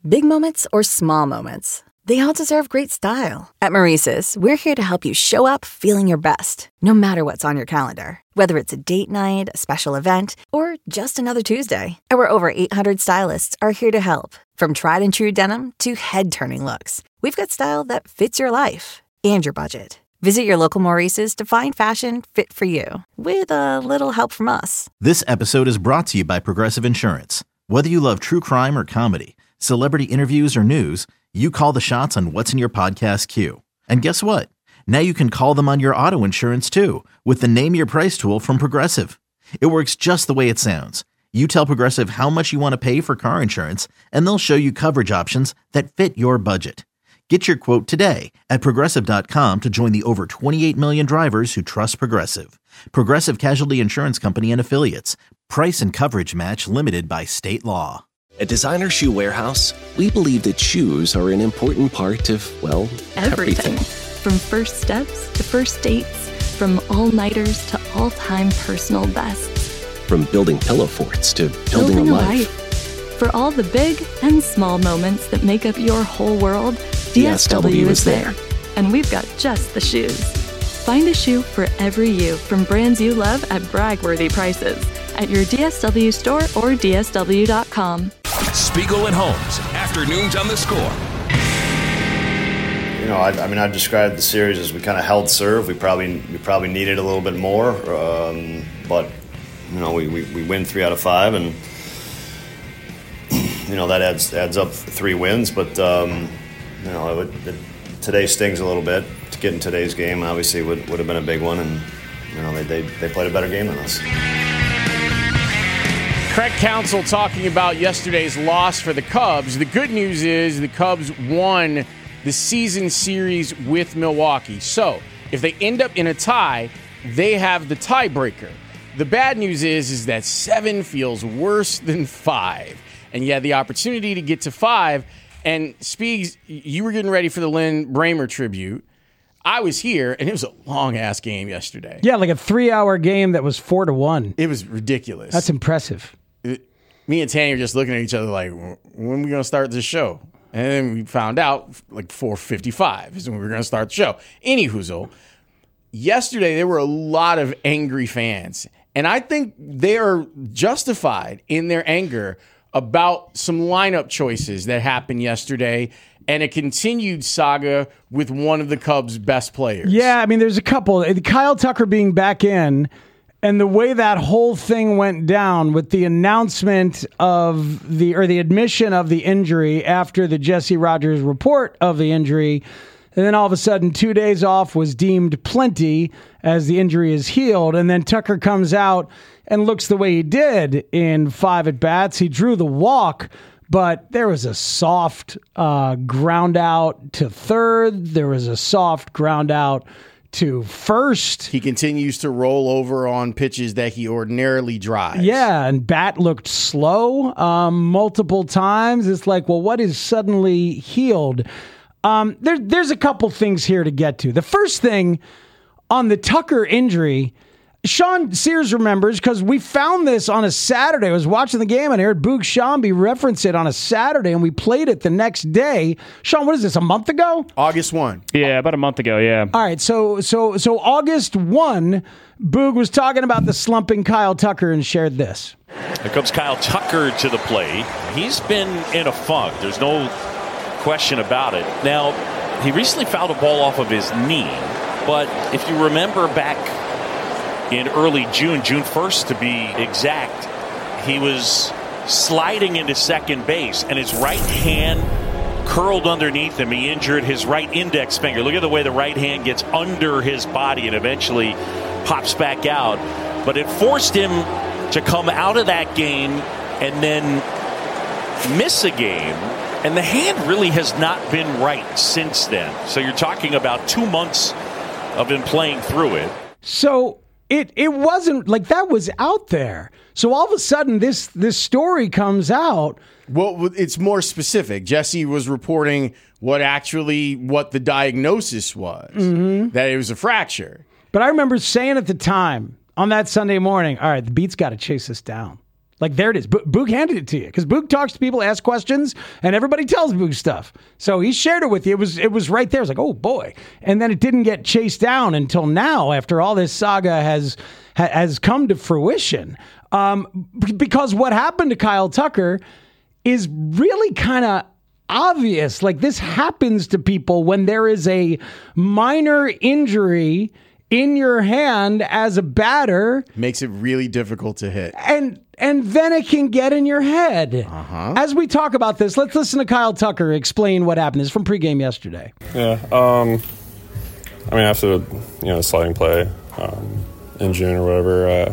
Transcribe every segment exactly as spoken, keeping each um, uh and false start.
Big moments or small moments, they all deserve great style. At Maurice's, we're here to help you show up feeling your best, no matter what's on your calendar. Whether it's a date night, a special event, or just another Tuesday. Our over eight hundred stylists are here to help. From tried and true denim to head-turning looks, we've got style that fits your life and your budget. Visit your local Maurice's to find fashion fit for you, with a little help from us. This episode is brought to you by Progressive Insurance. Whether you love true crime or comedy, celebrity interviews or news, you call the shots on what's in your podcast queue. And guess what? Now you can call them on your auto insurance too, with the Name Your Price tool from Progressive. It works just the way it sounds. You tell Progressive how much you want to pay for car insurance, and they'll show you coverage options that fit your budget. Get your quote today at Progressive dot com to join the over twenty-eight million drivers who trust Progressive. Progressive Casualty Insurance Company and Affiliates. Price and coverage match limited by state law. At Designer Shoe Warehouse, we believe that shoes are an important part of, well, everything. everything. From first steps to first dates, from all-nighters to all-time personal bests. From building pillow forts to building, building a, a life. life. For all the big and small moments that make up your whole world, D S W, D S W is there. And we've got just the shoes. Find a shoe for every you from brands you love at brag-worthy prices at your D S W store or D S W dot com. Spiegel and Holmes, afternoons on The Score. You know, I, I mean, I've described the series as we kind of held serve. We probably we probably needed a little bit more, um, but you know, we, we, we win three out of five, and you know that adds adds up three wins. But um, you know, it would, it, today stings a little bit to get in today's game. Obviously, would would have been a big one, and you know, they they, they played a better game than us. Craig Counsell talking about yesterday's loss for the Cubs. The good news is the Cubs won the season series with Milwaukee. So if they end up in a tie, they have the tiebreaker. The bad news is, is that seven feels worse than five. And you had the opportunity to get to five. And Speaks, you were getting ready for the Lynn Bramer tribute. I was here, and it was a long-ass game yesterday. Yeah, like a three-hour game that was four to one. It was ridiculous. That's impressive. It, me and Tanya were just looking at each other like, when are we going to start this show? And then we found out like four fifty-five is when we were going to start the show. Any hoozle, yesterday there were a lot of angry fans. And I think they are justified in their anger about some lineup choices that happened yesterday and a continued saga with one of the Cubs' best players. Yeah, I mean, there's a couple. Kyle Tucker being back in, and the way that whole thing went down with the announcement of the, or the admission of the injury after the Jesse Rogers report of the injury, and then all of a sudden two days off was deemed plenty as the injury is healed, and then Tucker comes out and looks the way he did in five at-bats. He drew the walk, but there was a soft uh, ground out to third. There was a soft ground out to first. He continues to roll over on pitches that he ordinarily drives. Yeah, and bat looked slow um, multiple times. It's like, well, what is suddenly healed? Um, there, there's a couple things here to get to. The first thing on the Tucker injury, Sean Sears remembers because we found this on a Saturday. I was watching the game and I heard Boog Shambi reference it on a Saturday, and we played it the next day. Sean, what is this, a month ago? August first. Yeah, about a month ago, yeah. All right, so so so August first, Boog was talking about the slumping Kyle Tucker and shared this. Here comes Kyle Tucker to the plate. He's been in a funk. There's no question about it. Now, he recently fouled a ball off of his knee, but if you remember back in early June, June first to be exact, he was sliding into second base, and his right hand curled underneath him. He injured his right index finger. Look at the way the right hand gets under his body and eventually pops back out. But it forced him to come out of that game and then miss a game. And the hand really has not been right since then. So you're talking about two months of him playing through it. So It it wasn't like that was out there. So all of a sudden this this story comes out. Well, it's more specific. Jesse was reporting what actually what the diagnosis was, mm-hmm. that it was a fracture. But I remember saying at the time on that Sunday morning, all right, the Beats got to chase this down. Like, there it is. Bo- Boog handed it to you because Boog talks to people, asks questions, and everybody tells Boog stuff. So he shared it with you. It was it was right there. It's like, oh, boy. And then it didn't get chased down until now after all this saga has ha- has come to fruition. Um, because what happened to Kyle Tucker is really kind of obvious. Like, this happens to people when there is a minor injury in your hand as a batter. Makes it really difficult to hit. And and then it can get in your head. Uh-huh. As we talk about this, let's listen to Kyle Tucker explain what happened. This is from pregame yesterday. Yeah. Um, I mean, after, you know, sliding play um, in June or whatever, uh,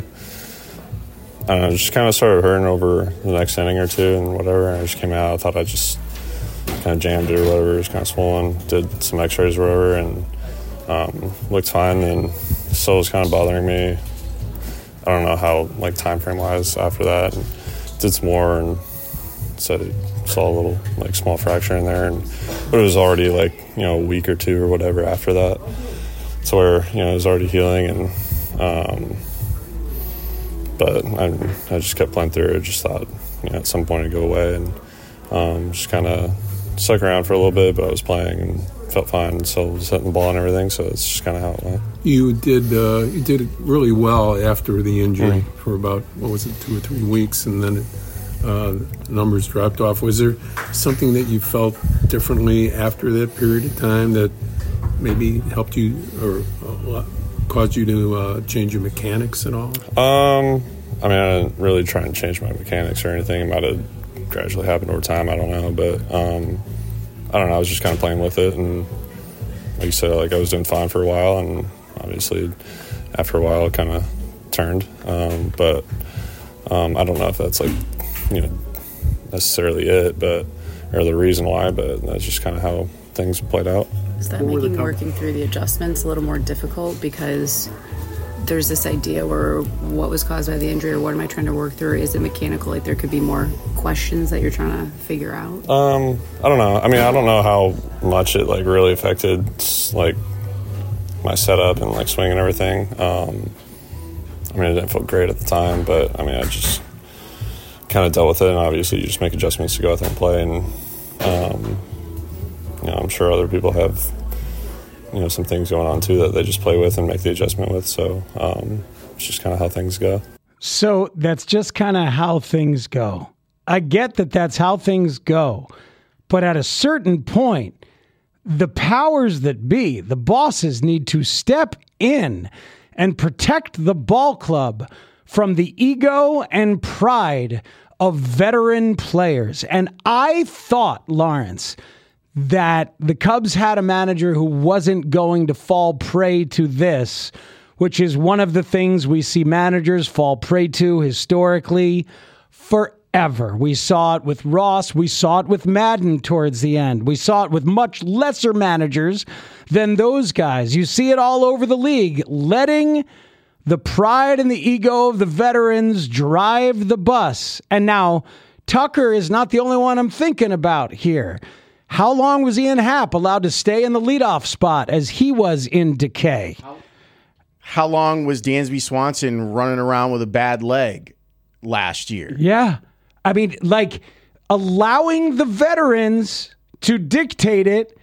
I don't know, just kind of started hurting over the next inning or two and whatever. And I just came out. I thought I just kind of jammed it or whatever. It was kind of swollen. Did some x-rays or whatever and um, looked fine. And still was kind of bothering me. I don't know how, like, time frame wise after that. And did some more and said saw a little, like, small fracture in there. And but it was already, like, you know, a week or two or whatever after that. So where, you know, it was already healing. And um, but I, I just kept playing through it. Just thought, you know, at some point it'd go away. And um, just kind of stuck around for a little bit. But I was playing and felt fine, and so was hitting the ball and everything. So it's just kind of how it went. You did uh, you did really well after the injury mm-hmm. for about what was it, two or three weeks, and then it, uh, numbers dropped off. Was there something that you felt differently after that period of time that maybe helped you or uh, caused you to uh, change your mechanics at all? Um, I mean, I didn't really try and change my mechanics or anything. It might have gradually happened over time. I don't know, but. Um, I don't know, I was just kind of playing with it, and like you said, like I was doing fine for a while, and obviously after a while it kind of turned, um, but um, I don't know if that's like, you know, necessarily it, but or the reason why, but that's just kind of how things played out. Is that making working through the adjustments a little more difficult because there's this idea where what was caused by the injury or what am I trying to work through? Is it mechanical? Like there could be more questions that you're trying to figure out? Um, I don't know. I mean, I don't know how much it like really affected like my setup and like swing and everything. Um, I mean, it didn't feel great at the time, but I mean, I just kind of dealt with it, and obviously you just make adjustments to go out there and play, and um, you know, I'm sure other people have, you know, some things going on too that they just play with and make the adjustment with. So um, it's just kind of how things go. So that's just kind of how things go. I get that that's how things go. But at a certain point, the powers that be, the bosses, need to step in and protect the ball club from the ego and pride of veteran players. And I thought, Lawrence, that the Cubs had a manager who wasn't going to fall prey to this, which is one of the things we see managers fall prey to historically forever. We saw it with Ross. We saw it with Madden towards the end. We saw it with much lesser managers than those guys. You see it all over the league, letting the pride and the ego of the veterans drive the bus. And now Tucker is not the only one I'm thinking about here. How long was Ian Happ allowed to stay in the leadoff spot as he was in decay? How, how long was Dansby Swanson running around with a bad leg last year? Yeah. I mean, like, allowing the veterans to dictate it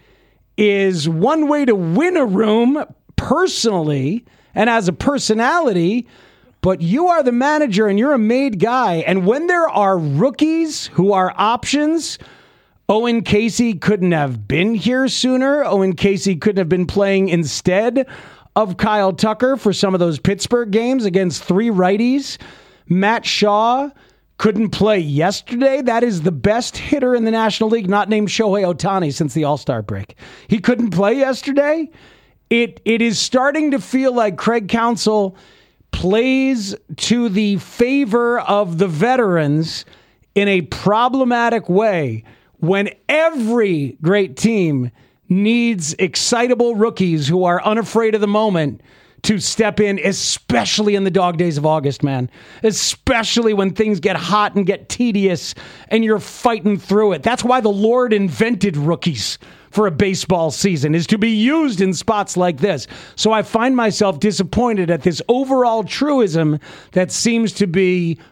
is one way to win a room personally and as a personality, but you are the manager and you're a made guy. And when there are rookies who are options, Owen Casey couldn't have been here sooner. Owen Casey couldn't have been playing instead of Kyle Tucker for some of those Pittsburgh games against three righties. Matt Shaw couldn't play yesterday. That is the best hitter in the National League, not named Shohei Ohtani since the All-Star break. He couldn't play yesterday. It It is starting to feel like Craig Counsell plays to the favor of the veterans in a problematic way, when every great team needs excitable rookies who are unafraid of the moment to step in, especially in the dog days of August, man. Especially when things get hot and get tedious and you're fighting through it. That's why the Lord invented rookies for a baseball season, is to be used in spots like this. So I find myself disappointed at this overall truism that seems to be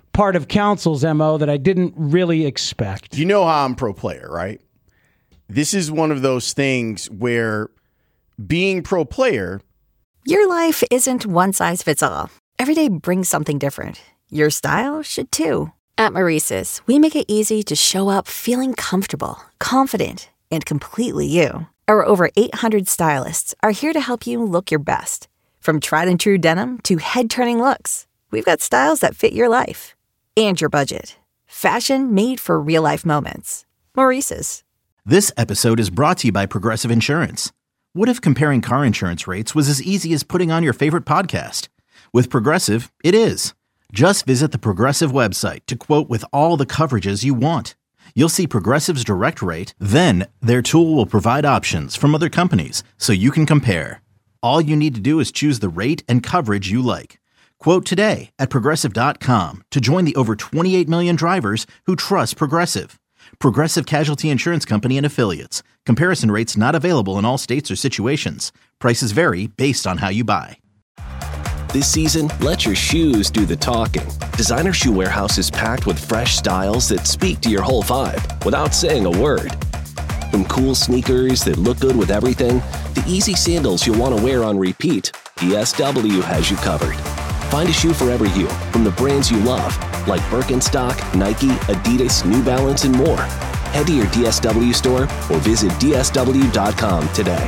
part of Council's M O that I didn't really expect. You know how I'm pro player, right? This is one of those things where being pro player... Your life isn't one size fits all. Every day brings something different. Your style should too. At Maurice's, we make it easy to show up feeling comfortable, confident, and completely you. Our over eight hundred stylists are here to help you look your best. From tried and true denim to head-turning looks, we've got styles that fit your life and your budget. Fashion made for real-life moments. Maurice's. This episode is brought to you by Progressive Insurance. What if comparing car insurance rates was as easy as putting on your favorite podcast? With Progressive, it is. Just visit the Progressive website to quote with all the coverages you want. You'll see Progressive's direct rate, then their tool will provide options from other companies so you can compare. All you need to do is choose the rate and coverage you like. Quote today at Progressive dot com to join the over twenty-eight million drivers who trust Progressive. Progressive Casualty Insurance Company and Affiliates. Comparison rates not available in all states or situations. Prices vary based on how you buy. This season, let your shoes do the talking. Designer Shoe Warehouse is packed with fresh styles that speak to your whole vibe without saying a word. From cool sneakers that look good with everything, to easy sandals you'll want to wear on repeat, D S W has you covered. Find a shoe for every you, from the brands you love, like Birkenstock, Nike, Adidas, New Balance, and more. Head to your D S W store or visit D S W dot com today.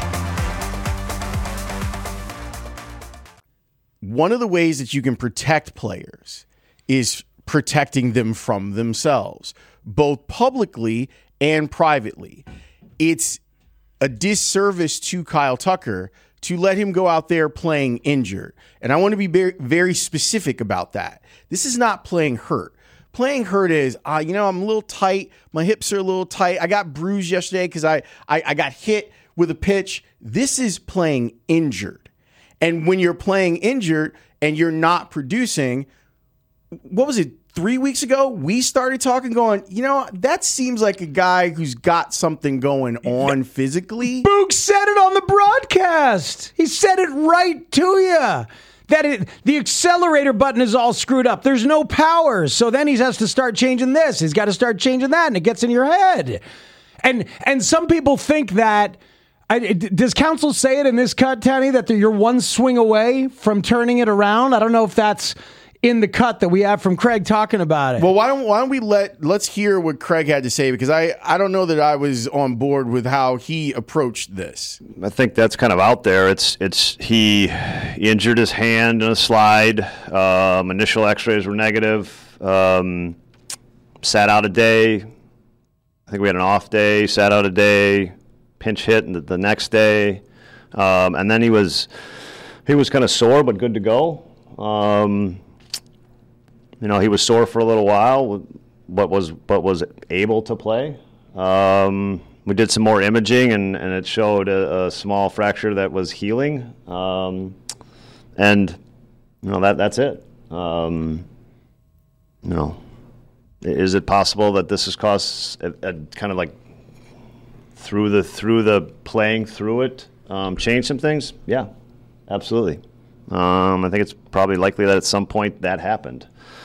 One of the ways that you can protect players is protecting them from themselves, both publicly and privately. It's a disservice to Kyle Tucker to let him go out there playing injured. And I want to be very, very specific about that. This is not playing hurt. Playing hurt is, uh, you know, I'm a little tight. My hips are a little tight. I got bruised yesterday because I, I, I got hit with a pitch. This is playing injured. And when you're playing injured and you're not producing, what was it, three weeks ago, we started talking going, you know, that seems like a guy who's got something going on physically. Boog said it on the broadcast. He said it right to you. That it, the accelerator button is all screwed up. There's no power. So then he has to start changing this. He's got to start changing that, and it gets in your head. And and some people think that, I, does Council say it in this cut, Tanny, that you're one swing away from turning it around? I don't know if that's in the cut that we have from Craig talking about it. Well, why don't why don't we let let's hear what Craig had to say, because I, I don't know that I was on board with how he approached this. I think that's kind of out there. It's it's he injured his hand in a slide. Um, initial X-rays were negative. Um, sat out a day. I think we had an off day. Sat out a day. Pinch hit the, the next day, um, and then he was he was kind of sore but good to go. Um, You know, he was sore for a little while, but was but was able to play. Um, we did some more imaging, and, and it showed a, a small fracture that was healing. Um, and, you know, that that's it. Um, you know, is it possible that this has caused a, a kind of like through the through the playing through it, um, change some things? Yeah, absolutely. Um, I think it's probably likely that at some point that happened.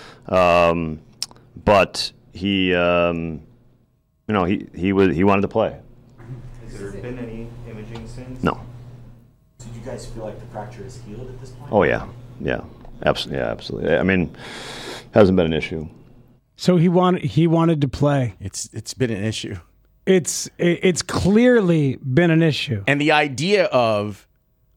Um, but he, um, you know, he, he was, he wanted to play. Has there been any imaging since? No. Did you guys feel like the fracture is healed at this point? Oh yeah. Yeah. Absolutely. Yeah, absolutely. I mean, hasn't been an issue. So he wanted, he wanted to play. It's, it's been an issue. It's, it's clearly been an issue. And the idea of,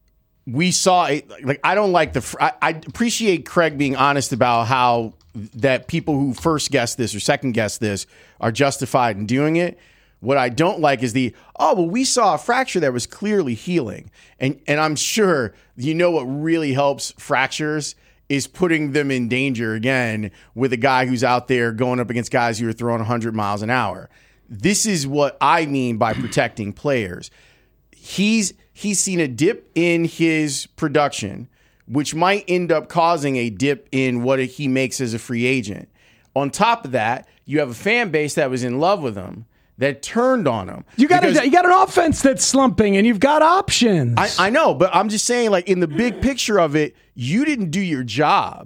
we saw it, like, I don't like the, I, I appreciate Craig being honest about how that people who first guessed this or second guessed this are justified in doing it. What I don't like is the, oh, well, we saw a fracture that was clearly healing. And and I'm sure you know what really helps fractures is putting them in danger again with a guy who's out there going up against guys who are throwing one hundred miles an hour. This is what I mean by protecting players. He's he's seen a dip in his production, which might end up causing a dip in what he makes as a free agent. On top of that, you have a fan base that was in love with him, that turned on him. You got a, you got an offense that's slumping, and you've got options. I, I know, but I'm just saying, like, in the big picture of it, you didn't do your job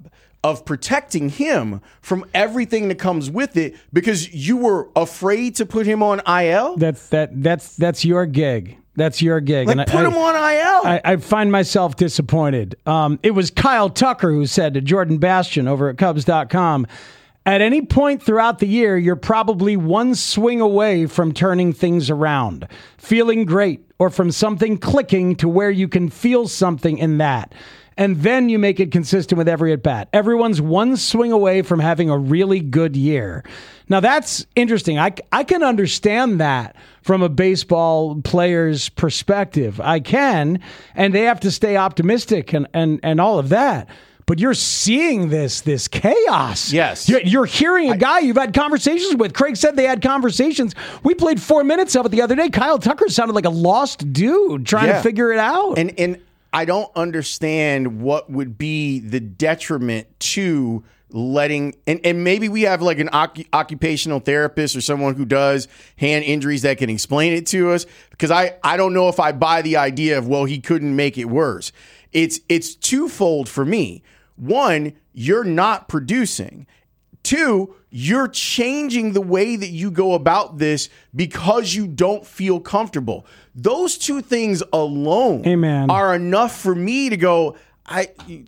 of protecting him from everything that comes with it because you were afraid to put him on I L? That's that that's that's your gig. That's your gig. Like, and put I, him on I L. I, I find myself disappointed. Um, it was Kyle Tucker who said to Jordan Bastian over at Cubs dot com, at any point throughout the year, you're probably one swing away from turning things around, feeling great, or from something clicking to where you can feel something in that. And then you make it consistent with every at-bat. Everyone's one swing away from having a really good year. Now, that's interesting. I, I can understand that from a baseball player's perspective. I can, and they have to stay optimistic and, and, and all of that. But you're seeing this this chaos. Yes. You're, you're hearing a guy you've had conversations with. Craig said they had conversations. We played four minutes of it the other day. Kyle Tucker sounded like a lost dude trying Yeah. to figure it out. And and I don't understand what would be the detriment to letting, and, and maybe we have like an ocu- occupational therapist or someone who does hand injuries that can explain it to us, because I, I don't know if I buy the idea of, well, he couldn't make it worse. It's it's twofold for me. One, you're not producing. Two, you're changing the way that you go about this because you don't feel comfortable. Those two things alone Amen. are enough for me to go, I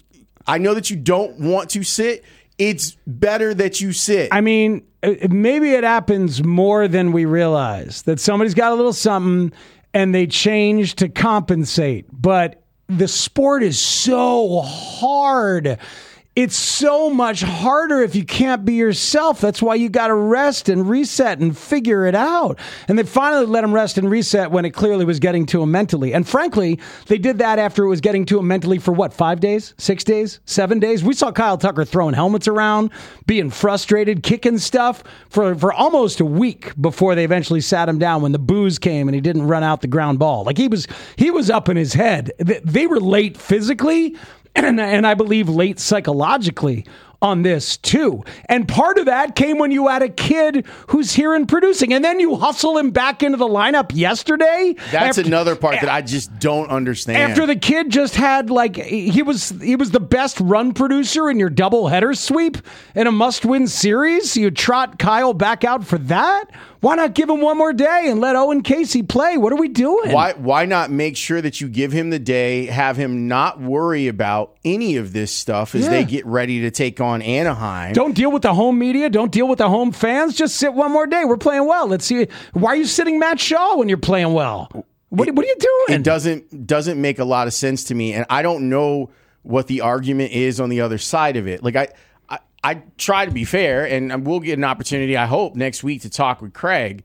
I know that you don't want to sit. It's better that you sit. I mean, maybe it happens more than we realize, that somebody's got a little something and they change to compensate. But the sport is so hard. It's so much harder if you can't be yourself. That's why you got to rest and reset and figure it out. And they finally let him rest and reset when it clearly was getting to him mentally. And frankly, they did that after it was getting to him mentally for what, five days, six days, seven days? We saw Kyle Tucker throwing helmets around, being frustrated, kicking stuff for, for almost a week before they eventually sat him down when the boos came and he didn't run out the ground ball. Like he was, he was up in his head. They were late physically, And, and I believe late psychologically on this too. And part of that came when you had a kid who's here and producing, and then you hustle him back into the lineup yesterday. That's after, another part that I just don't understand. After the kid just had like he was he was the best run producer in your doubleheader sweep in a must-win series. You trot Kyle back out for that? Why not give him one more day and let Owen Casey play? What are we doing? Why why not make sure that you give him the day, have him not worry about any of this stuff as Yeah. they get ready to take on Anaheim? Don't deal with the home media. Don't deal with the home fans. Just sit one more day. We're playing well. Let's see. Why are you sitting Matt Shaw when you're playing well? What, what are you doing? It doesn't doesn't make a lot of sense to me, and I don't know what the argument is on the other side of it. Like I, I, I try to be fair, and we'll get an opportunity, I hope, next week to talk with Craig.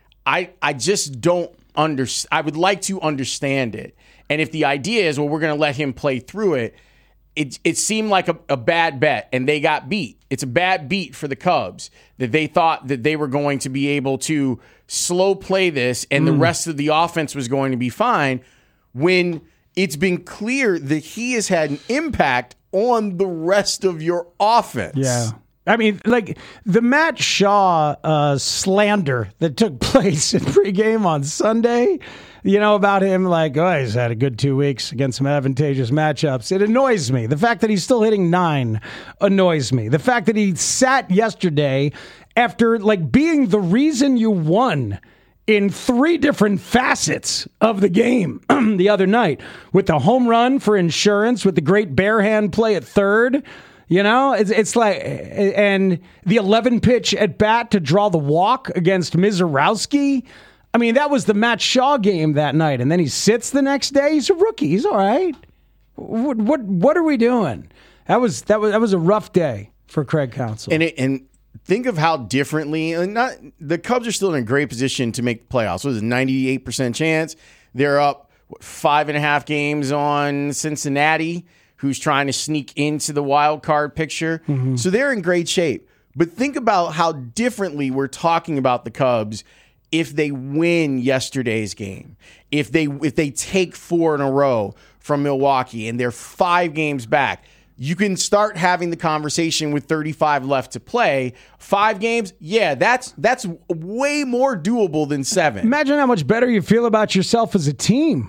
I I just don't under. I would like to understand it, and if the idea is, well, we're going to let him play through it. It, it seemed like a, a bad bet, and they got beat. It's a bad beat for the Cubs that they thought that they were going to be able to slow play this and mm. the rest of the offense was going to be fine, when it's been clear that he has had an impact on the rest of your offense. Yeah. I mean, like the Matt Shaw uh, slander that took place in pregame on Sunday, you know, about him like, oh, he's had a good two weeks against some advantageous matchups. It annoys me. The fact that he's still hitting nine annoys me. The fact that he sat yesterday after like being the reason you won in three different facets of the game the other night, with the home run for insurance, with the great bare hand play at third. You know, it's it's like, and the eleven pitch at bat to draw the walk against Mizorowski. I mean, that was the Matt Shaw game that night, and then he sits the next day. He's a rookie. He's all right. What what what are we doing? That was that was that was a rough day for Craig Counsell. And it, and think of how differently. And not the Cubs are still in a great position to make the playoffs. What is it, ninety-eight percent chance? They're up what, five and a half games on Cincinnati, who's trying to sneak into the wild card picture. Mm-hmm. So they're in great shape. But think about how differently we're talking about the Cubs if they win yesterday's game, if they if they take four in a row from Milwaukee and they're five games back. You can start having the conversation with thirty-five left to play. Five games, yeah, that's that's way more doable than seven. Imagine how much better you feel about yourself as a team.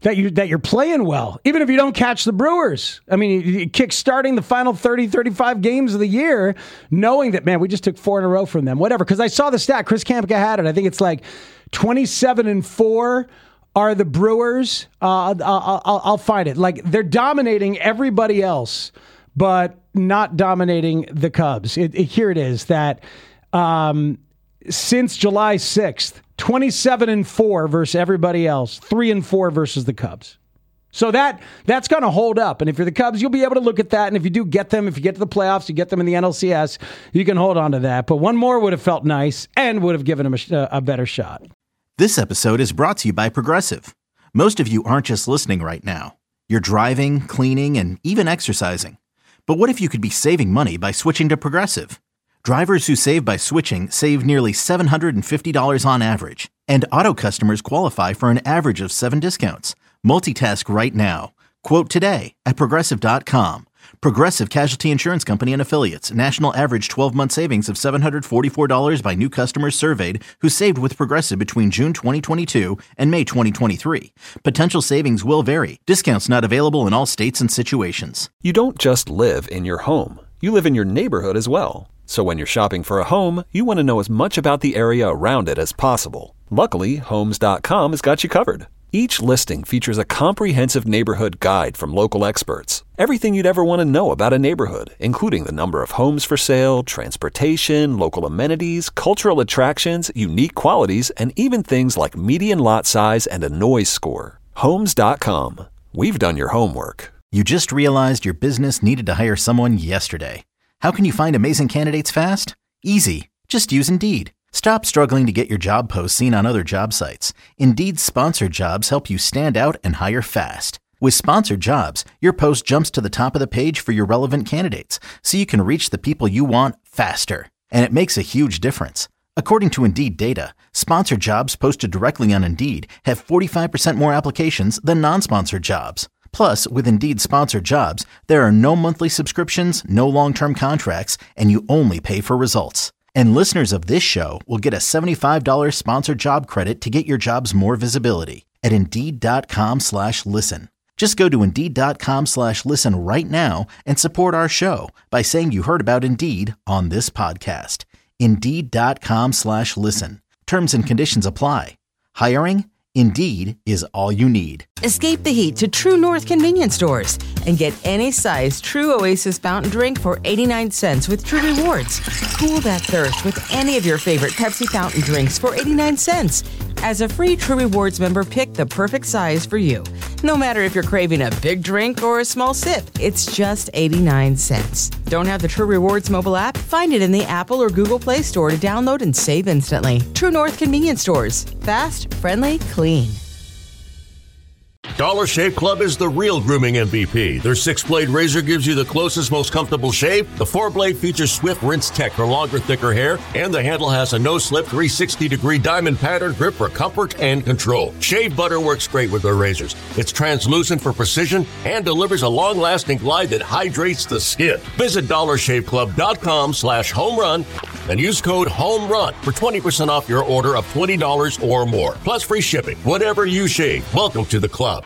that you that you're playing well, even if you don't catch the Brewers. I mean, you, you kick starting the final thirty, thirty-five games of the year, knowing that, man, we just took four in a row from them, whatever. Because I saw the stat, Chris Kamka had it. I think it's like twenty-seven and four are the Brewers. Uh, I'll, I'll, I'll find it. Like, they're dominating everybody else, but not dominating the Cubs. It, it, here it is, that um, since July sixth, twenty-seven and four versus everybody else, three and four versus the Cubs. So that that's going to hold up. And if you're the Cubs, you'll be able to look at that. And if you do get them, if you get to the playoffs, you get them in the N L C S, you can hold on to that. But one more would have felt nice and would have given them a, a better shot. This episode is brought to you by Progressive. Most of you aren't just listening right now. You're driving, cleaning, and even exercising. But what if you could be saving money by switching to Progressive? Drivers who save by switching save nearly seven hundred fifty dollars on average. And auto customers qualify for an average of seven discounts. Multitask right now. Quote today at Progressive dot com. Progressive Casualty Insurance Company and Affiliates. National average twelve-month savings of seven hundred forty-four dollars by new customers surveyed who saved with Progressive between June twenty twenty-two and May twenty twenty-three. Potential savings will vary. Discounts not available in all states and situations. You don't just live in your home. You live in your neighborhood as well. So when you're shopping for a home, you want to know as much about the area around it as possible. Luckily, Homes dot com has got you covered. Each listing features a comprehensive neighborhood guide from local experts. Everything you'd ever want to know about a neighborhood, including the number of homes for sale, transportation, local amenities, cultural attractions, unique qualities, and even things like median lot size and a noise score. Homes dot com. We've done your homework. You just realized your business needed to hire someone yesterday. How can you find amazing candidates fast? Easy. Just use Indeed. Stop struggling to get your job posts seen on other job sites. Indeed's sponsored jobs help you stand out and hire fast. With sponsored jobs, your post jumps to the top of the page for your relevant candidates, so you can reach the people you want faster. And it makes a huge difference. According to Indeed data, sponsored jobs posted directly on Indeed have forty-five percent more applications than non-sponsored jobs. Plus, with Indeed sponsored jobs, there are no monthly subscriptions, no long-term contracts, and you only pay for results. And listeners of this show will get a seventy-five dollars sponsored job credit to get your jobs more visibility at Indeed.com slash listen. Just go to Indeed.com slash listen right now and support our show by saying you heard about Indeed on this podcast. Indeed.com slash listen. Terms and conditions apply. Hiring? Indeed is all you need. Escape the heat to True North convenience stores and get any size True Oasis fountain drink for eighty-nine cents with True Rewards. Cool that thirst with any of your favorite Pepsi fountain drinks for eighty-nine cents. As a free True Rewards member, pick the perfect size for you. No matter if you're craving a big drink or a small sip, it's just eighty-nine cents. Don't have the True Rewards mobile app? Find it in the Apple or Google Play Store to download and save instantly. True North convenience stores. Fast, friendly, clean. Dollar Shave Club is the real grooming M V P. Their six-blade razor gives you the closest, most comfortable shave. The four-blade features Swift Rinse Tech for longer, thicker hair. And the handle has a no-slip three hundred sixty degree diamond pattern grip for comfort and control. Shave butter works great with their razors. It's translucent for precision and delivers a long-lasting glide that hydrates the skin. Visit dollar shave club dot com slash home run and use code HOMERUN for twenty percent off your order of twenty dollars or more. Plus free shipping. Whatever you shave, welcome to the club.